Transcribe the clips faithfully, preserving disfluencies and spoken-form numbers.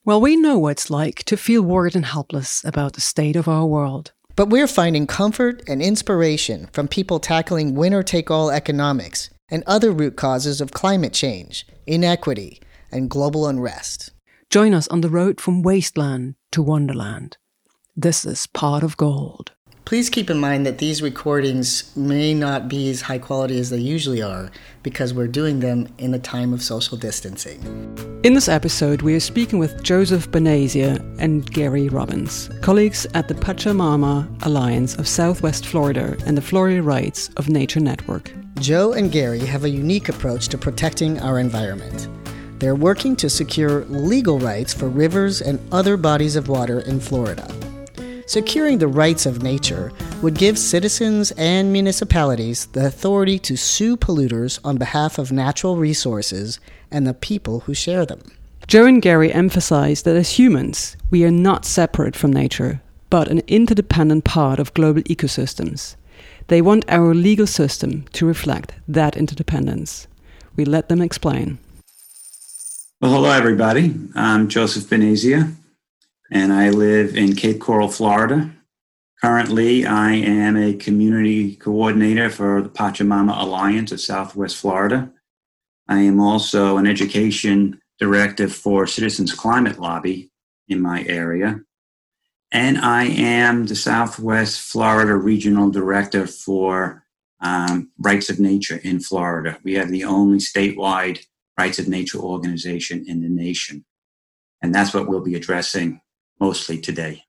Well, we know what it's like to feel worried and helpless about the state of our world. But we're finding comfort and inspiration from people tackling winner-take-all economics and other root causes of climate change, inequity, and global unrest. Join us on the road from wasteland to wonderland. This is Pot of Gold. Please keep in mind that these recordings may not be as high quality as they usually are because we're doing them in a time of social distancing. In this episode, we are speaking with Joseph Benazia and Gary Robbins, colleagues at the Pachamama Alliance of Southwest Florida and the Florida Rights of Nature Network. Joe and Gary have a unique approach to protecting our environment. They're working to secure legal rights for rivers and other bodies of water in Florida. Securing the rights of nature would give citizens and municipalities the authority to sue polluters on behalf of natural resources and the people who share them. Joe and Gary emphasize that as humans, we are not separate from nature, but an interdependent part of global ecosystems. They want our legal system to reflect that interdependence. We let them explain. Well, hello, everybody. I'm Joseph Benazia, and I live in Cape Coral, Florida. Currently, I am a community coordinator for the Pachamama Alliance of Southwest Florida. I am also an education director for Citizens Climate Lobby in my area. And I am the Southwest Florida Regional Director for um, Rights of Nature in Florida. We have the only statewide Rights of Nature organization in the nation. And that's what we'll be addressing mostly today.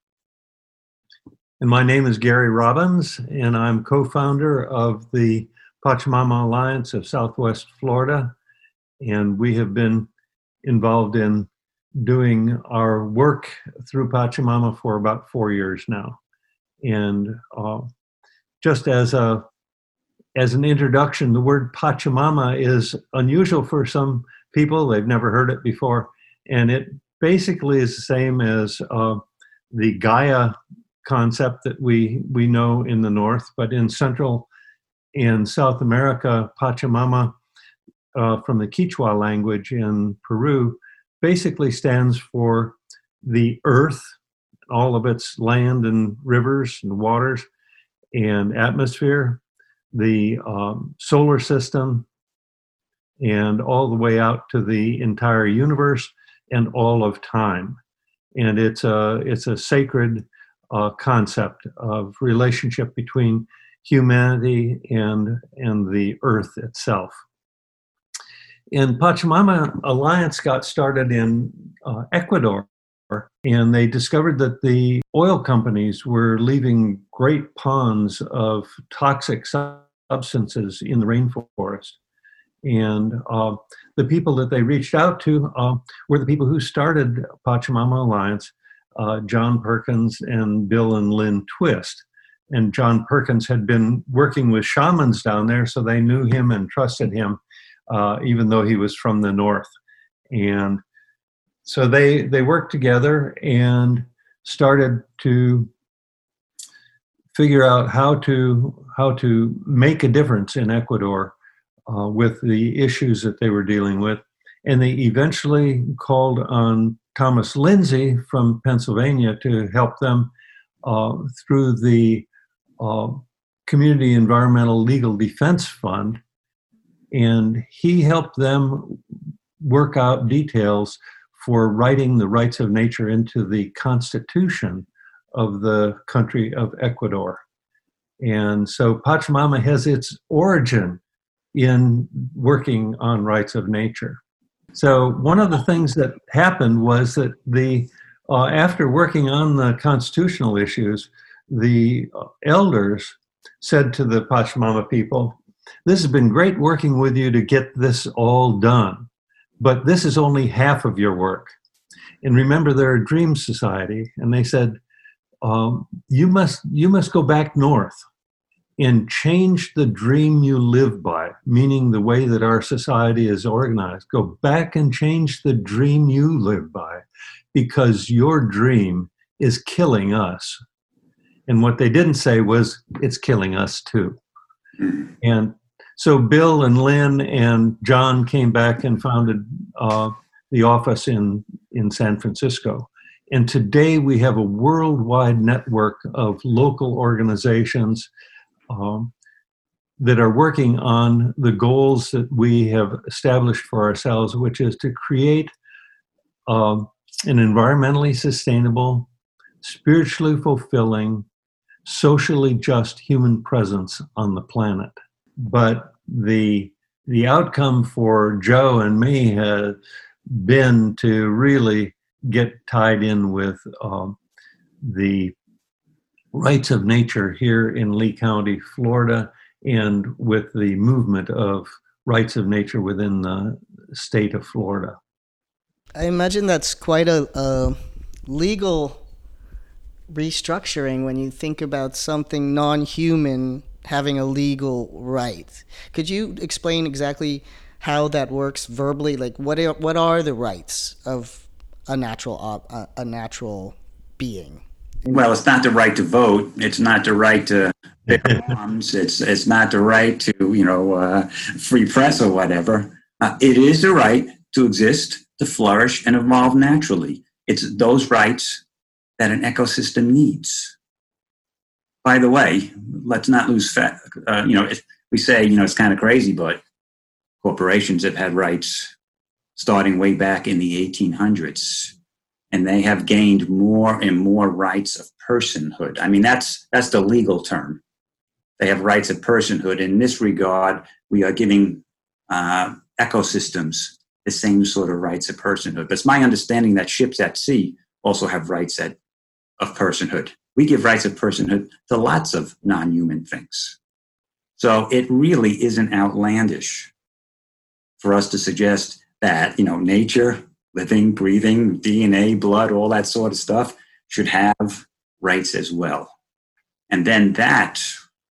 And my name is Gary Robbins, and I'm co-founder of the Pachamama Alliance of Southwest Florida. And we have been involved in doing our work through Pachamama for about four years now. And uh, just as a as an introduction, the word Pachamama is unusual for some people. They've never heard it before. And it basically is the same as uh, the Gaia concept that we, we know in the North, but in Central and South America, Pachamama, uh, from the Quechua language in Peru, basically stands for the earth, all of its land and rivers and waters and atmosphere, the um, solar system, and all the way out to the entire universe and all of time. And it's a, it's a sacred uh, concept of relationship between humanity and, and the earth itself. And Pachamama Alliance got started in uh, Ecuador, and they discovered that the oil companies were leaving great ponds of toxic substances in the rainforest. And uh, the people that they reached out to uh, were the people who started Pachamama Alliance, uh, John Perkins and Bill and Lynn Twist. And John Perkins had been working with shamans down there, so they knew him and trusted him, uh, even though he was from the North. And so they they worked together and started to figure out how to how to make a difference in Ecuador uh, with the issues that they were dealing with. And they eventually called on Thomas Lindsay from Pennsylvania to help them uh, through the uh, Community Environmental Legal Defense Fund. And he helped them work out details for writing the rights of nature into the constitution of the country of Ecuador. And so Pachamama has its origin in working on rights of nature. So one of the things that happened was that the uh, after working on the constitutional issues, the elders said to the Pachamama people, "This has been great working with you to get this all done, but this is only half of your work. And remember, they're a dream society." And they said, um, you must you must go back north and change the dream you live by, meaning the way that our society is organized. Go back and change the dream you live by, because your dream is killing us. And what they didn't say was, it's killing us too. And so Bill and Lynn and John came back and founded uh, the office in, in San Francisco. And today we have a worldwide network of local organizations um, that are working on the goals that we have established for ourselves, which is to create um, an environmentally sustainable, spiritually fulfilling, socially just human presence on the planet. But the the outcome for Joe and me has been to really get tied in with um, the rights of nature here in Lee County, Florida, and with the movement of rights of nature within the state of Florida. I imagine that's quite a, a legal restructuring when you think about something non-human having a legal right. Could you explain exactly how that works verbally? Like, what are, what are the rights of a natural uh, a natural being? Well, it's not the right to vote. It's not the right to bear arms. It's it's not the right to, you know, uh, free press or whatever. Uh, it is the right to exist, to flourish, and evolve naturally. It's those rights that an ecosystem needs. By the way, let's not lose fact. Uh, you know, if we say, you know, it's kind of crazy, but corporations have had rights starting way back in the eighteen hundreds. And they have gained more and more rights of personhood. I mean, that's that's the legal term. They have rights of personhood. In this regard, we are giving uh, ecosystems the same sort of rights of personhood. But it's my understanding that ships at sea also have rights at, of personhood. We give rights of personhood to lots of non-human things. So it really isn't outlandish for us to suggest that, you know, nature, living, breathing, D N A, blood, all that sort of stuff should have rights as well. And then that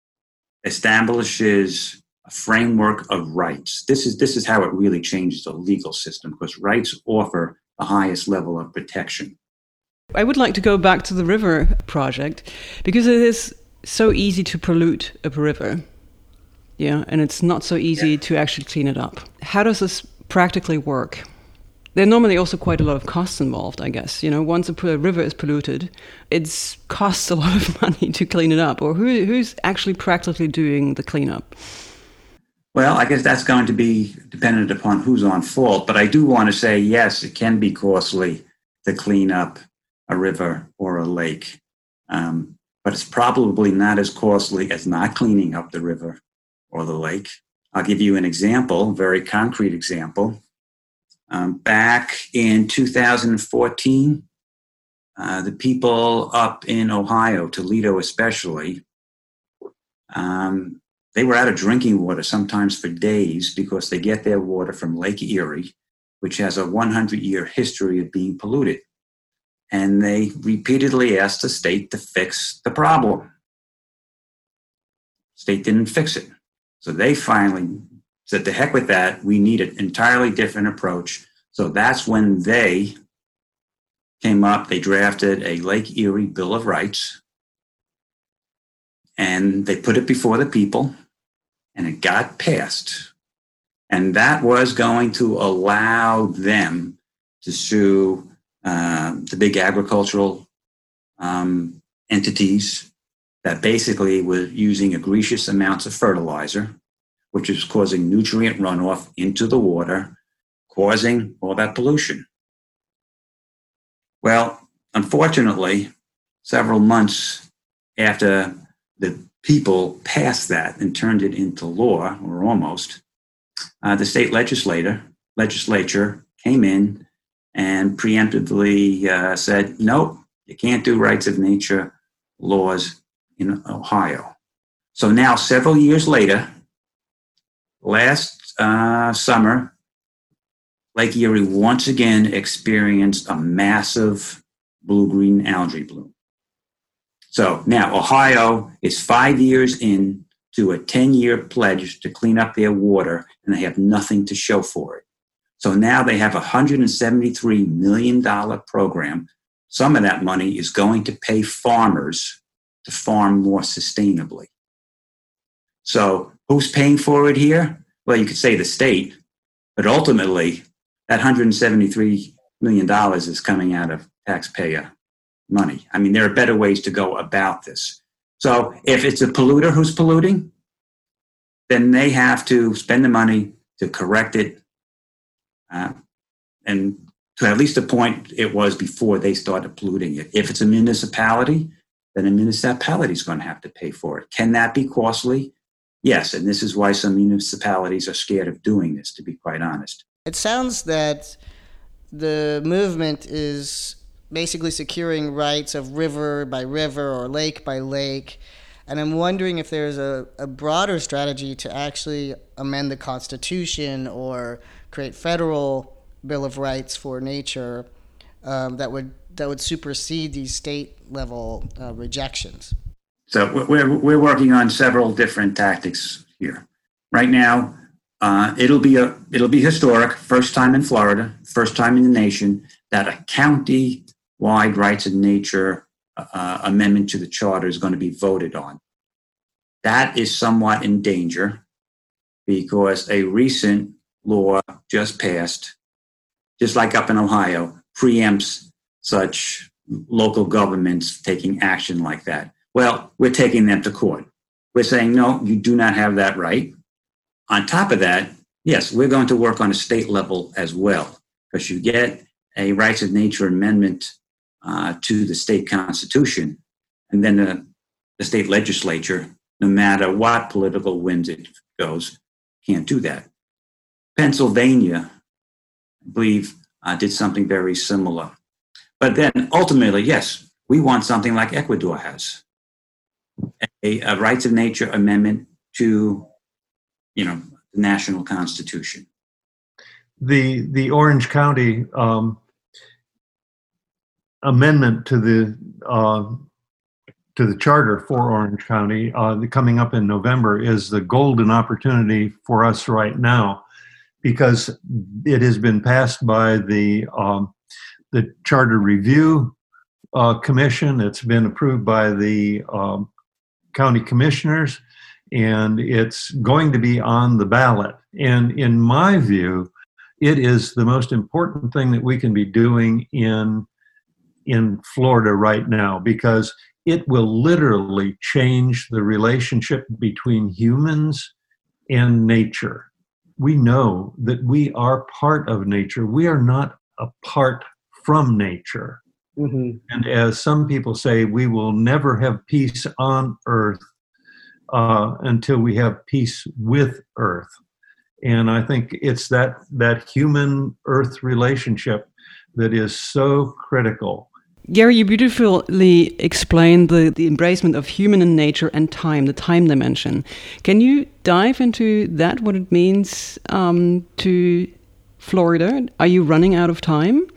establishes a framework of rights. This is, this is how it really changes the legal system, because rights offer the highest level of protection. I would like to go back to the river project, because it is so easy to pollute a river. Yeah, and it's not so easy yeah. to actually clean it up. How does this practically work? There are normally also quite a lot of costs involved, I guess. You know, once a river is polluted, it costs a lot of money to clean it up. Or who, who's actually practically doing the cleanup? Well, I guess that's going to be dependent upon who's on fault. But I do want to say, yes, it can be costly to clean up a river or a lake. Um, but it's probably not as costly as not cleaning up the river or the lake. I'll give you an example, a very concrete example. Um, back in two thousand fourteen, uh, the people up in Ohio, Toledo especially, um, they were out of drinking water sometimes for days because they get their water from Lake Erie, which has a hundred-year history of being polluted. And they repeatedly asked the state to fix the problem. State didn't fix it. So they finally said, to heck with that, we need an entirely different approach. So that's when they came up, they drafted a Lake Erie Bill of Rights, and they put it before the people, and it got passed. And that was going to allow them to sue uh, the big agricultural um, entities that basically were using egregious amounts of fertilizer, which is causing nutrient runoff into the water, causing all that pollution. Well, unfortunately, several months after the people passed that and turned it into law, or almost, uh, the state legislator, legislature came in and preemptively uh, said, nope, you can't do rights of nature laws in Ohio. So now, several years later, last uh, summer, Lake Erie once again experienced a massive blue-green algae bloom. So now Ohio is five years into a ten-year pledge to clean up their water, and they have nothing to show for it. So now they have a one hundred seventy-three million dollars program. Some of that money is going to pay farmers to farm more sustainably. So who's paying for it here? Well, you could say the state, but ultimately, that one hundred seventy-three million dollars is coming out of taxpayer money. I mean, there are better ways to go about this. So if it's a polluter who's polluting, then they have to spend the money to correct it, uh, and to at least the point it was before they started polluting it. If it's a municipality, then a municipality is going to have to pay for it. Can that be costly? Yes, and this is why some municipalities are scared of doing this, to be quite honest. It sounds that the movement is basically securing rights of river by river or lake by lake. And I'm wondering if there's a, a broader strategy to actually amend the Constitution or create federal Bill of Rights for nature um, that would that would supersede these state level uh, rejections. So we're we're working on several different tactics here. Right now, uh, it'll be a it'll be historic. First time in Florida, first time in the nation that a county-wide rights of nature uh, amendment to the charter is going to be voted on. That is somewhat in danger because a recent law just passed, just like up in Ohio, preempts such local governments taking action like that. Well, we're taking them to court. We're saying, no, you do not have that right. On top of that, yes, we're going to work on a state level as well, because you get a rights of nature amendment uh, to the state constitution, and then the, the state legislature, no matter what political winds it goes, can't do that. Pennsylvania, I believe, uh, did something very similar. But then ultimately, yes, we want something like Ecuador has, a, a rights of nature amendment to, you know, the national constitution. The the Orange County um, amendment to the uh, to the charter for Orange County, uh, the, coming up in November, is the golden opportunity for us right now, because it has been passed by the um, the Charter Review uh, Commission. It's been approved by the um, county commissioners, and it's going to be on the ballot. And in my view, it is the most important thing that we can be doing in in Florida right now, because it will literally change the relationship between humans and nature. We know that we are part of nature. We are not apart from nature. Mm-hmm. And as some people say, we will never have peace on earth uh, until we have peace with earth. And I think it's that that human-earth relationship that is so critical. Gary, you beautifully explained the, the embracement of human and nature and time, the time dimension. Can you dive into that, what it means um, to Florida? Are you running out of time?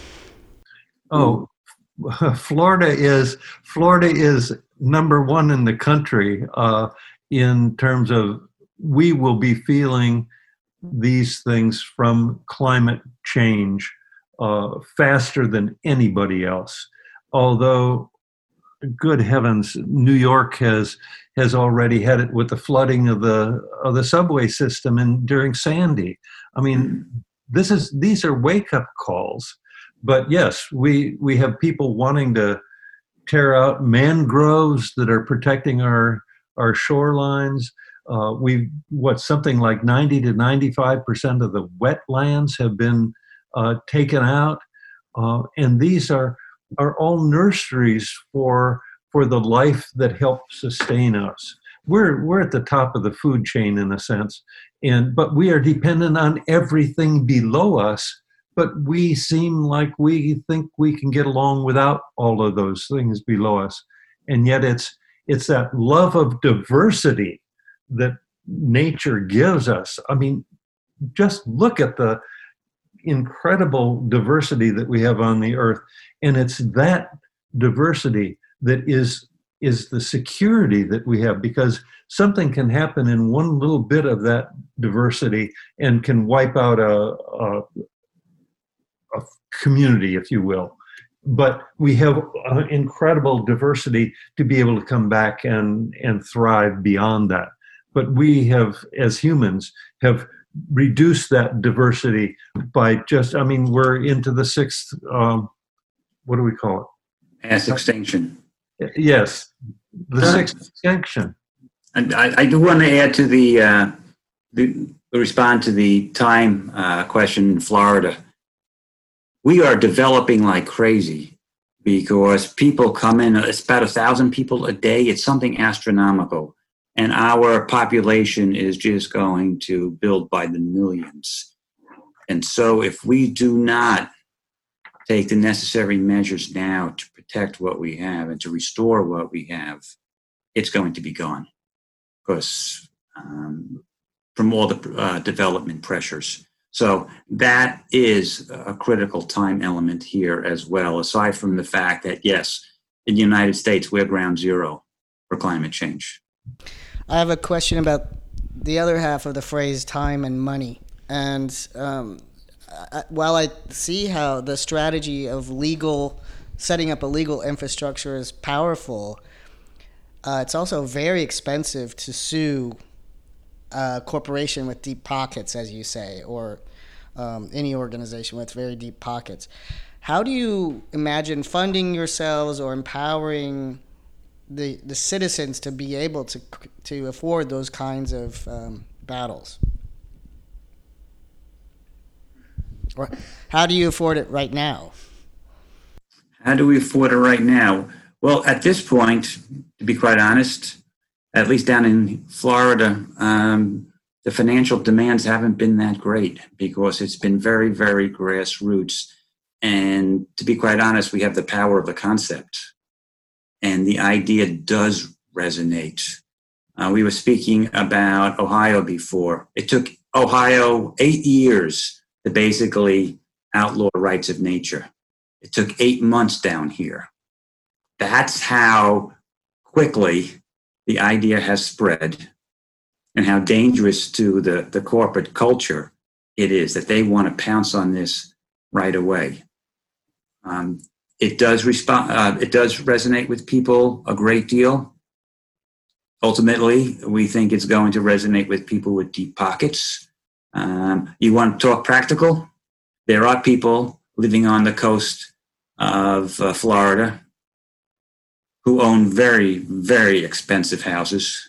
Oh, Florida is Florida is number one in the country uh, in terms of we will be feeling these things from climate change uh, faster than anybody else. Although, good heavens, New York has has already had it with the flooding of the of the subway system and during Sandy. I mean, this is these are wake-up calls. But yes, we we have people wanting to tear out mangroves that are protecting our our shorelines. Uh, we what something like ninety to ninety-five percent of the wetlands have been uh, taken out, uh, and these are are all nurseries for for the life that helps sustain us. We're we're at the top of the food chain in a sense, and but we are dependent on everything below us. But we seem like we think we can get along without all of those things below us, and yet it's it's that love of diversity that nature gives us. I mean, just look at the incredible diversity that we have on the earth, and it's that diversity that is is the security that we have, because something can happen in one little bit of that diversity and can wipe out a, a, a community, if you will. But we have uh, incredible diversity to be able to come back and, and thrive beyond that. But we have, as humans, have reduce that diversity by just, I mean, we're into the sixth, um, what do we call it? Mass extinction. Yes, the sixth extinction. And I, I do want to add to the, uh, the respond to the time uh, question in Florida. We are developing like crazy because people come in, it's about a thousand people a day. It's something astronomical. And our population is just going to build by the millions. And so if we do not take the necessary measures now to protect what we have and to restore what we have, it's going to be gone. Because um, from all the uh, development pressures. So that is a critical time element here as well, aside from the fact that, yes, in the United States, we're ground zero for climate change. I have a question about the other half of the phrase time and money. And um, I, while I see how the strategy of legal, setting up a legal infrastructure is powerful, uh, it's also very expensive to sue a corporation with deep pockets, as you say, or um, any organization with very deep pockets. How do you imagine funding yourselves or empowering the the citizens to be able to to afford those kinds of um, battles? Or how do you afford it right now? How do we afford it right now? Well, at this point, to be quite honest, at least down in Florida, um, the financial demands haven't been that great because it's been very, very grassroots. And to be quite honest, we have the power of the concept. And the idea does resonate. Uh, we were speaking about Ohio before. It took Ohio eight years to basically outlaw rights of nature. It took eight months down here. That's how quickly the idea has spread and how dangerous to the, the corporate culture it is that they want to pounce on this right away. Um, It does respond. Uh, it does resonate with people a great deal. Ultimately, we think it's going to resonate with people with deep pockets. Um, you want to talk practical? There are people living on the coast of uh, Florida who own very, very expensive houses.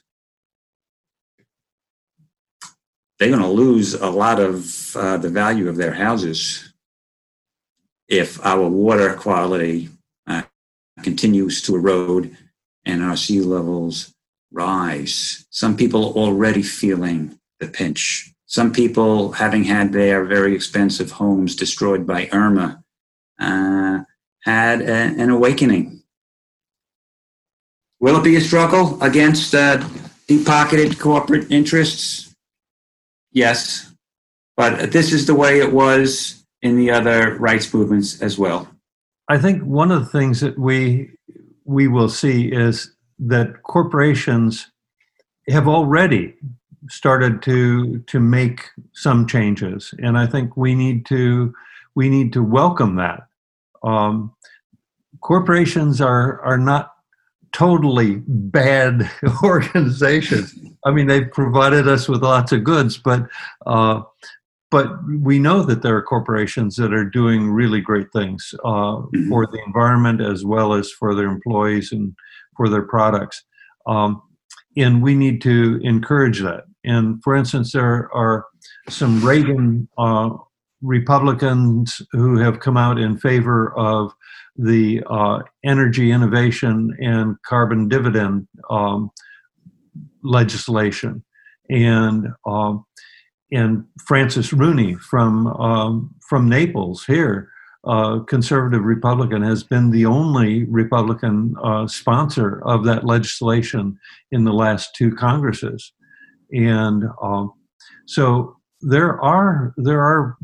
They're going to lose a lot of uh, the value of their houses if our water quality uh, continues to erode and our sea levels rise. Some people already feeling the pinch. Some people, having had their very expensive homes destroyed by Irma, uh, had a, an awakening. Will it be a struggle against uh, deep-pocketed corporate interests? Yes, but this is the way it was in the other rights movements as well. I think one of the things that we we will see is that corporations have already started to to make some changes, and I think we need to we need to welcome that. Um, corporations are are not totally bad organizations. I mean, they've provided us with lots of goods, but uh, but we know that there are corporations that are doing really great things uh, for the environment as well as for their employees and for their products. Um, and we need to encourage that. And for instance, there are some Reagan uh, Republicans who have come out in favor of the uh, energy innovation and carbon dividend um, legislation. And um, and Francis Rooney from um, from Naples here, uh, conservative Republican, has been the only Republican uh, sponsor of that legislation in the last two Congresses. And um, so there are there are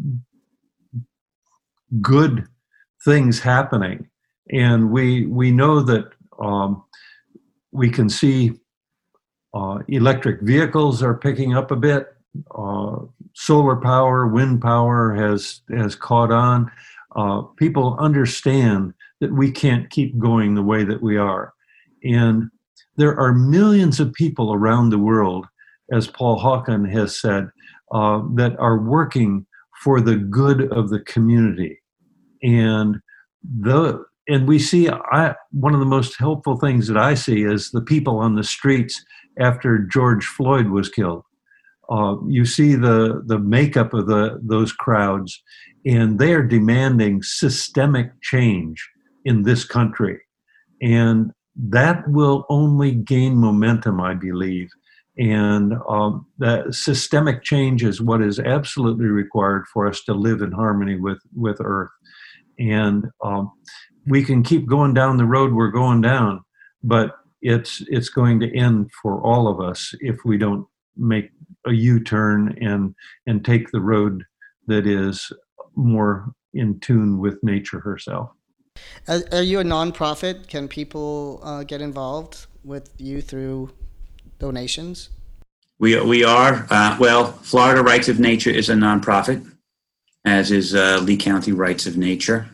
good things happening, and we we know that um, we can see uh, electric vehicles are picking up a bit. Uh, solar power, wind power has has caught on. Uh, people understand that we can't keep going the way that we are, and there are millions of people around the world as Paul Hawken has said, uh, that are working for the good of the community. And the and we see, I, one of the most helpful things that I see is the people on the streets after George Floyd was killed. Uh, you see the, the makeup of the those crowds, and they are demanding systemic change in this country. And that will only gain momentum, I believe. And um, that systemic change is what is absolutely required for us to live in harmony with, with Earth. And um, we can keep going down the road we're going down, but it's it's going to end for all of us if we don't make a U-turn and and take the road that is more in tune with nature herself. Are, are you a nonprofit? Can people uh, get involved with you through donations? We we are uh, well. Florida Rights of Nature is a nonprofit, as is uh, Lee County Rights of Nature.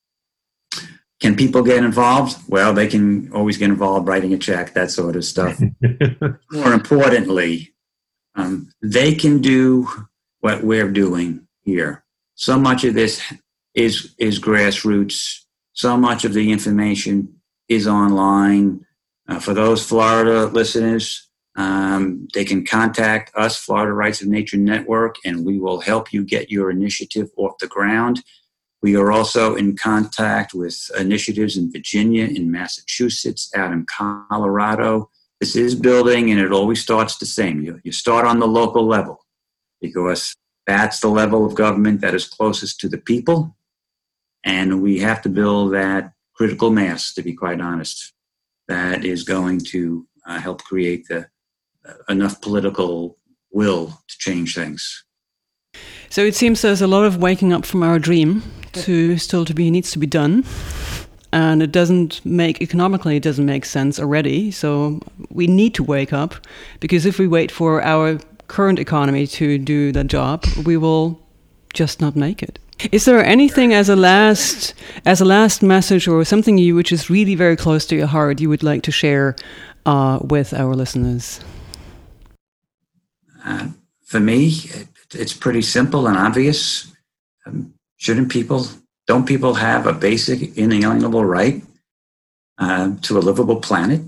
Can people get involved? Well, they can always get involved writing a check, that sort of stuff. More importantly, um, they can do what we're doing here. So much of this is is grassroots. So much of the information is online. Uh, for those Florida listeners, um, they can contact us, Florida Rights of Nature Network, and we will help you get your initiative off the ground. We are also in contact with initiatives in Virginia, in Massachusetts, out in Colorado. This is building, and it always starts the same. You, you start on the local level because that's the level of government that is closest to the people. And we have to build that critical mass, to be quite honest, that is going to uh, help create the, uh, enough political will to change things. So it seems there's a lot of waking up from our dream to still to be needs to be done, and it doesn't make economically it doesn't make sense already. So we need to wake up, because if we wait for our current economy to do that job, we will just not make it. Is there anything as a last as a last message or something you which is really very close to your heart you would like to share uh, with our listeners? Uh, for me, it, it's pretty simple and obvious. Um, shouldn't people, don't people have a basic inalienable right uh, to a livable planet?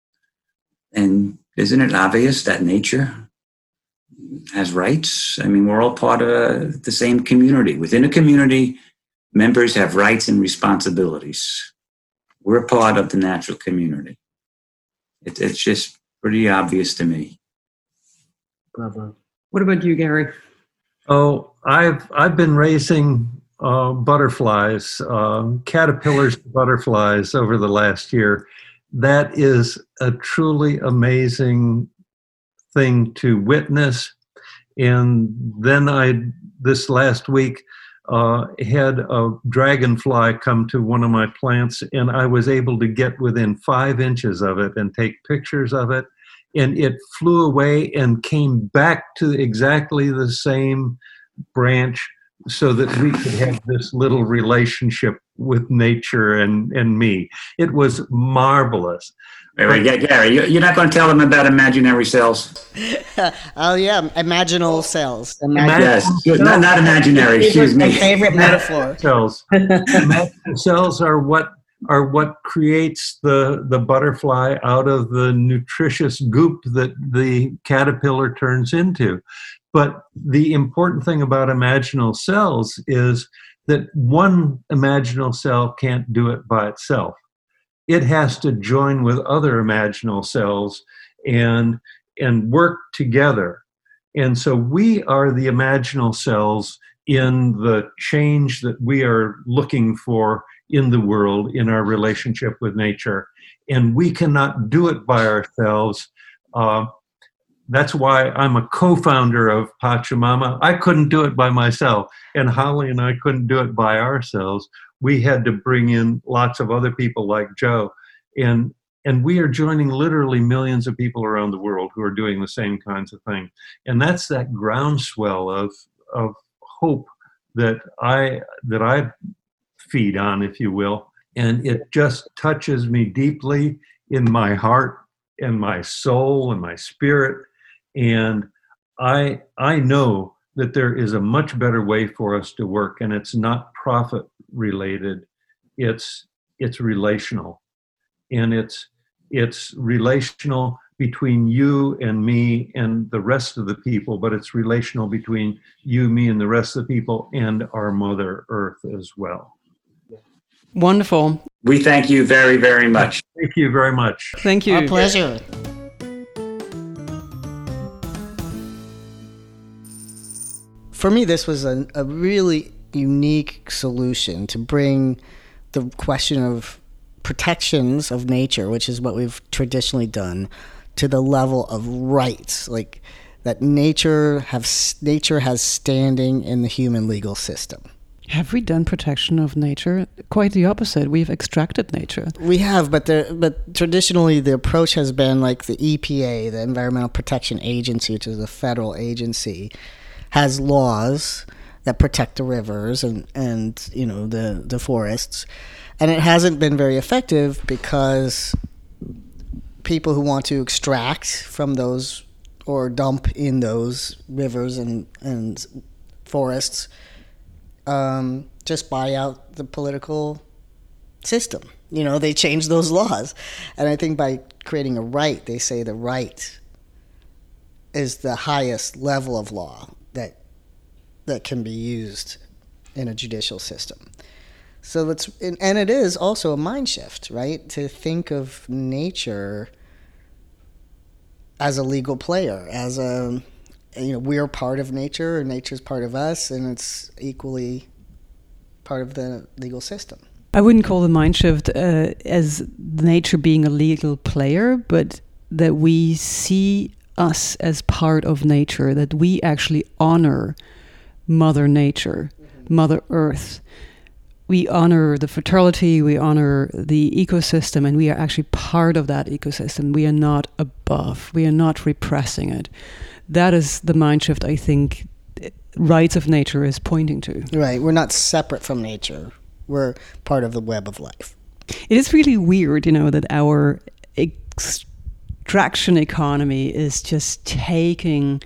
And isn't it obvious that nature has rights? I mean, we're all part of uh, the same community. Within a community, members have rights and responsibilities. We're part of the natural community. It, it's just pretty obvious to me. Bravo. What about you, Gary? Oh, I've I've been raising uh, butterflies, uh, caterpillars to butterflies over the last year. That is a truly amazing thing to witness. And then I, this last week, uh, had a dragonfly come to one of my plants, and I was able to get within five inches of it and take pictures of it. And it flew away and came back to exactly the same branch so that we could have this little relationship with nature and, and me. It was marvelous. Wait, wait, Gary, you're not going to tell them about imaginary cells? Oh, yeah, imaginal cells. Imag- yes, good. Not, not imaginary, excuse me. My favorite metaphor. Cells. Imaginal cells are what are what creates the, the butterfly out of the nutritious goop that the caterpillar turns into. But the important thing about imaginal cells is that one imaginal cell can't do it by itself. It has to join with other imaginal cells and, and work together. And so we are the imaginal cells in the change that we are looking for in the world, in our relationship with nature. And we cannot do it by ourselves. Uh, that's why I'm a co-founder of Pachamama. I couldn't do it by myself, and Holly and I couldn't do it by ourselves. We had to bring in lots of other people like Joe. And and we are joining literally millions of people around the world who are doing the same kinds of things. And that's that groundswell of of hope that I that I feed on, if you will. And it just touches me deeply in my heart and my soul and my spirit. And I I know that there is a much better way for us to work, and it's not profit related. It's it's relational, and it's it's relational between you and me and the rest of the people, but it's relational between you, me, and the rest of the people, and our Mother Earth as well. Wonderful. We thank you very, very much. Thank you very much. Thank you. Our pleasure. For me, this was a, a really unique solution to bring the question of protections of nature, which is what we've traditionally done, to the level of rights, like that nature have nature has standing in the human legal system. Have we done protection of nature? Quite the opposite. We've extracted nature. We have, but the but traditionally the approach has been like the E P A, the Environmental Protection Agency, which is a federal agency, has laws that protect the rivers and, and you know the, the forests. And it hasn't been very effective because people who want to extract from those or dump in those rivers and, and forests um, just buy out the political system. You know, they change those laws. And I think by creating a right, they say the right is the highest level of law that that can be used in a judicial system. So it's and it is also a mind shift, right? To think of nature as a legal player, as a you know we're part of nature, and nature's part of us, and it's equally part of the legal system. I wouldn't call the mind shift uh, as nature being a legal player, but that we see us as part of nature, that we actually honor Mother Nature, mm-hmm. Mother Earth. We honor the fertility, we honor the ecosystem, and we are actually part of that ecosystem. We are not above, we are not repressing it. That is the mind shift I think Rights of Nature is pointing to. Right, we're not separate from nature. We're part of the web of life. It is really weird, you know, that our extraction economy is just taking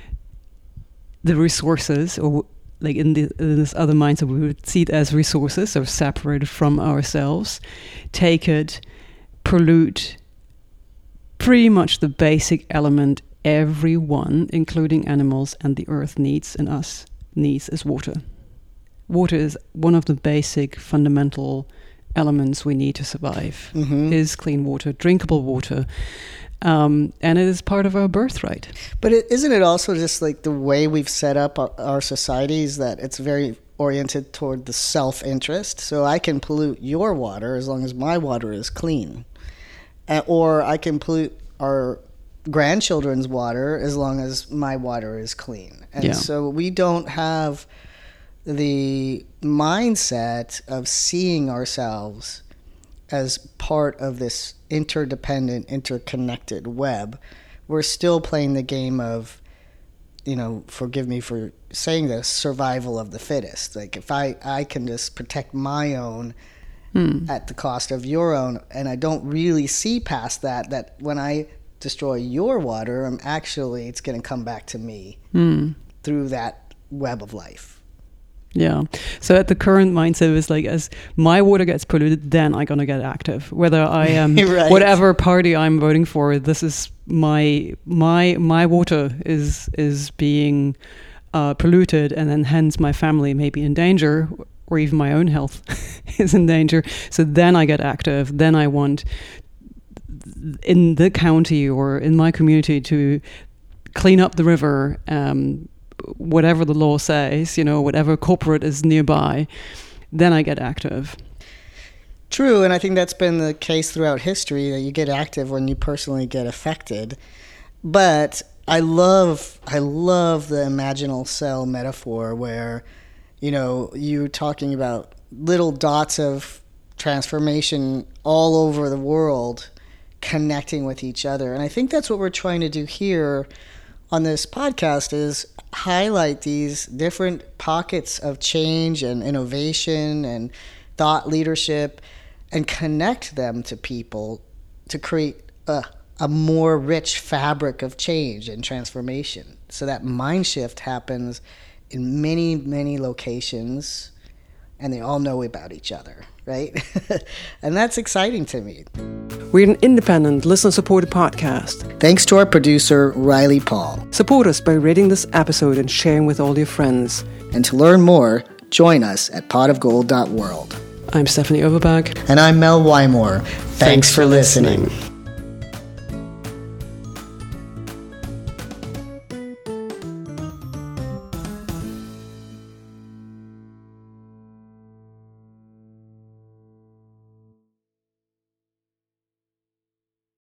the resources, or like in, the, in this other mindset, we would see it as resources or separated from ourselves, take it, pollute pretty much the basic element everyone, including animals and the earth needs and us needs is water. Water is one of the basic fundamental elements we need to survive, mm-hmm. is clean water, drinkable water. Um, and it is part of our birthright. But it, isn't it also just like the way we've set up our, our societies, that it's very oriented toward the self-interest? So I can pollute your water as long as my water is clean. Uh, or I can pollute our grandchildren's water as long as my water is clean. And yeah. so we don't have the mindset of seeing ourselves as part of this interdependent, interconnected web. We're still playing the game of, you know, forgive me for saying this, survival of the fittest. Like if I, I can just protect my own hmm. at the cost of your own, and I don't really see past that, that when I destroy your water, I'm actually, it's going to come back to me hmm. through that web of life. Yeah. So at the current mindset is like, as my water gets polluted, then I'm going to get active. Whether I am, right. whatever party I'm voting for, this is my, my, my water is, is being uh, polluted, and then hence my family may be in danger, or even my own health is in danger. So then I get active. Then I want in the county or in my community to clean up the river, um, whatever the law says, you know, whatever corporate is nearby, then I get active. True, and I think that's been the case throughout history, that you get active when you personally get affected. But I love, I love the imaginal cell metaphor where, you know, you're talking about little dots of transformation all over the world connecting with each other. And I think that's what we're trying to do here on this podcast, is highlight these different pockets of change and innovation and thought leadership and connect them to people to create a a more rich fabric of change and transformation. So that mind shift happens in many, many locations, and they all know about each other, right? And that's exciting to me. We're an independent, listener-supported podcast. Thanks to our producer, Riley Paul. Support us by rating this episode and sharing with all your friends. And to learn more, join us at pot of gold dot world. I'm Stephanie Overberg. And I'm Mel Wymore. Thanks, Thanks for listening. listening.